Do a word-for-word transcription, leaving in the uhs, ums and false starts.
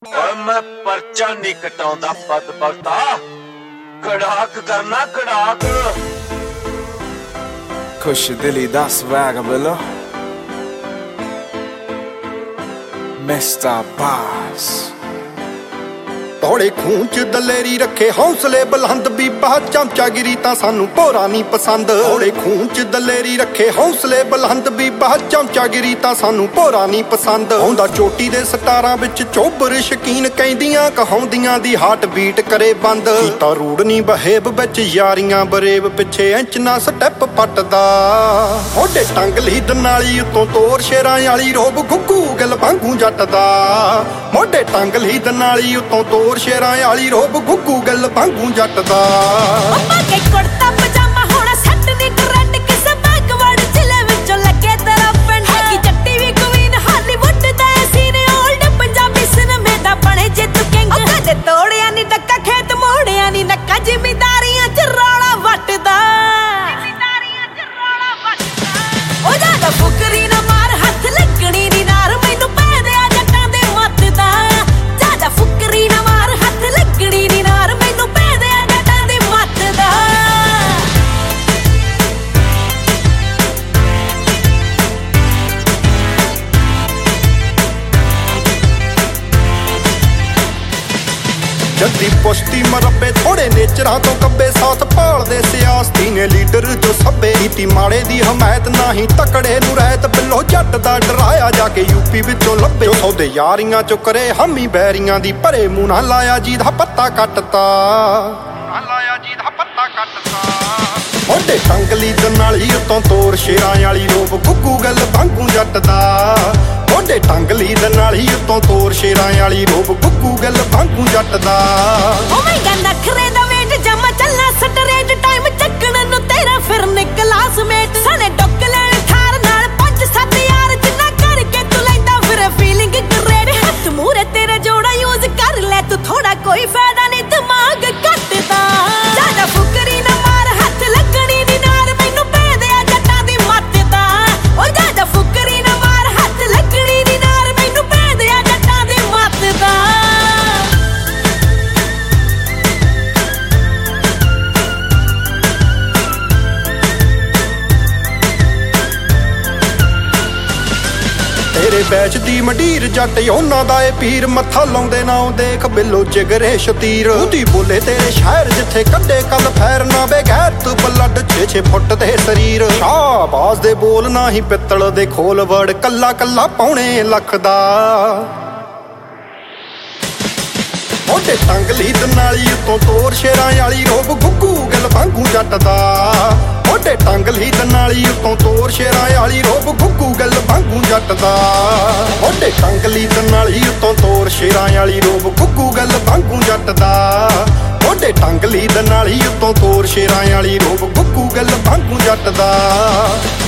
मैं परचा नहीं कटाउंदा पद भगता कड़ाक करना कड़ाक खुश दिली दा स्वैग बिलो मिस्टर बास तोड़े खून च दलेरी रखे हौसले बुलंद बीबा चमचागिरी तां सानू भोरा नहीं पसंद तोड़े खून च दलेरी रखे हौसले बुलंद बीबा चमचागिरी तां सानू भोरा नहीं पसंद आउंदा चोटी दे सटारां विच चोबर शकीन कहंदियां कहाउंदियां दी हार्ट बीट करे बंद कीता रूड नहीं बहेब विच यारियां बरेब पिछे इंच ना स्टैप पटदा होडे टंग ली दनाली उतों तोर शेरां वाली रोब गुग्गू गल वांगू जट दा मोढे टंग ली दनाली उतों तोर शेरां वाली रोब गुग्गू गल वांगू जट दा मम्मा के कुर्ता पजामा होना सैट नी ट्रेंड किसे बैकवर्ड जिले विचों लगे तेरा पिंड है कि जट्टी भी क्वीन हालीवुड दा सीने ओल्ड पंजाबी सिनेमे दा बने जे तू किंग ओ कदे तोड़िया नी डक्का खेत मोड़िया नी नक्का जिमीदारियां च रौला वटदा जिमीदारियां च रौला वटदा ओ जादा फुकरी ना मार हथ लगणी नी नार मैनू पै दे आ जट्टां दे मत दा जादा फुकरी ना जद्दी पुश्ती मरबे थोड़े नेचरां तो कब्बे साथ भालदे सियासती ने लीडर जो सब्बे कीती माड़े दी हमायत नाही तकड़े नूं रहत बिल्लो जट दा डराया जाके यूपी विचों लब्बे जो सौदे यारियां चो करे हामी बैरियां दी भरे मूंह ना लाया जी दा पत्ता कटता लाया जी दा पत्ता कटता मोढे टंगली दनाली उतों तोर शेरां वाली रोब गुग्गू गल वांगू जट दा मोढे टंगली दनाली उतों तोर शेरां वाली रोब गुग्गू गल वांगू जट दा ओ मैं नखरे दा वेट जमा चलना स्ट्रेट टाइम चक्कण नु तेरा फिर निकलास मेट सने डुक लैण थार नाल पंज सत्त यार जिन्ना करके तू लैंदा फिर फीलिंग ग्रेड हथ मूरे तेरा जोड़ा यूज कर ले तू थोड़ा कोई फायदा नहीं दिमाग कटदा ज्यादा फुकरी ना मार हथ लगणी नी नार मैनू पै दे आ जट्टां दी मत दा ओ ज्यादा फुकरी ना मार हथ लगणी नी नार मैनू पै दे आ जट्टां दी मत दा तेरे बैच दी मंडीर जट ਉਹਨਾਂ ਦਾ ਏ ਪੀਰ ਮੱਥਾ ਲਾਉਂਦੇ ਨਾ ਉਹ ਦੇਖ ਬਿੱਲੋ ਜਿਗਰੇ ਸ਼ਤੀਰ ਉਹਦੀ ਬੋਲੇ ਤੇਰੇ ਸ਼ਹਿਰ ਜਿੱਥੇ ਕੱਢੇ ਕੱਲ ਫੈਰ ਨਾ ਬੇਗੈਰ ਤੂੰ ਬਲੱਡ ਛੇ ਛੇ ਫੁੱਟ ਦੇ ਸਰੀਰ ਸ਼ਾਹਬਾਜ਼ ਦੇ ਬੋਲ ਨਾ ਹੀ ਪਿੱਤਲ ਦੇ ਖੋਲ ਵੜ ਕੱਲਾ ਕੱਲਾ ਪੌਣੇ ਲੱਖ ਦਾ ਉਹਦੇ ਟੰਗਲੀ ਦਨਾਲੀ ਉਤੋਂ ਤੋਰ ਸ਼ੇਰਾਂ ਵਾਲੀ ਰੋਬ ਗੁੱਗੂ ਗਲ ਵਾਂਗੂ ਜੱਟ ਦਾ ਉਹਦੇ ਟੰਗਲੀ ਦਨਾਲੀ ਉਤੋਂ ਤੋਰ ਸ਼ੇਰਾਂ ਵਾਲੀ ਰੋਬ ਗੁੱਗੂ ਗਲ ਵਾਂਗੂ ਜੱਟ ਦਾ ਉਹਦੇ ਟੰਗਲੀ ਦਨਾਲੀ ਉਤੋਂ ਤੋਰ ਸ਼ੇਰਾਂ ਵਾਲੀ ਰੋਬ ਗੁੱਗੂ ਗਲ ਵਾਂਗੂ ਜੱਟ ਦਾ ਉਹਦੇ ਟੰਗਲੀ ਦਨਾਲੀ ਉਤੋਂ ਤੋਰ ਸ਼ੇਰਾਂ ਵਾਲੀ ਰੋਬ ਗੁੱਗੂ ਗਲ ਵਾਂਗੂ ਜੱਟ ਦਾ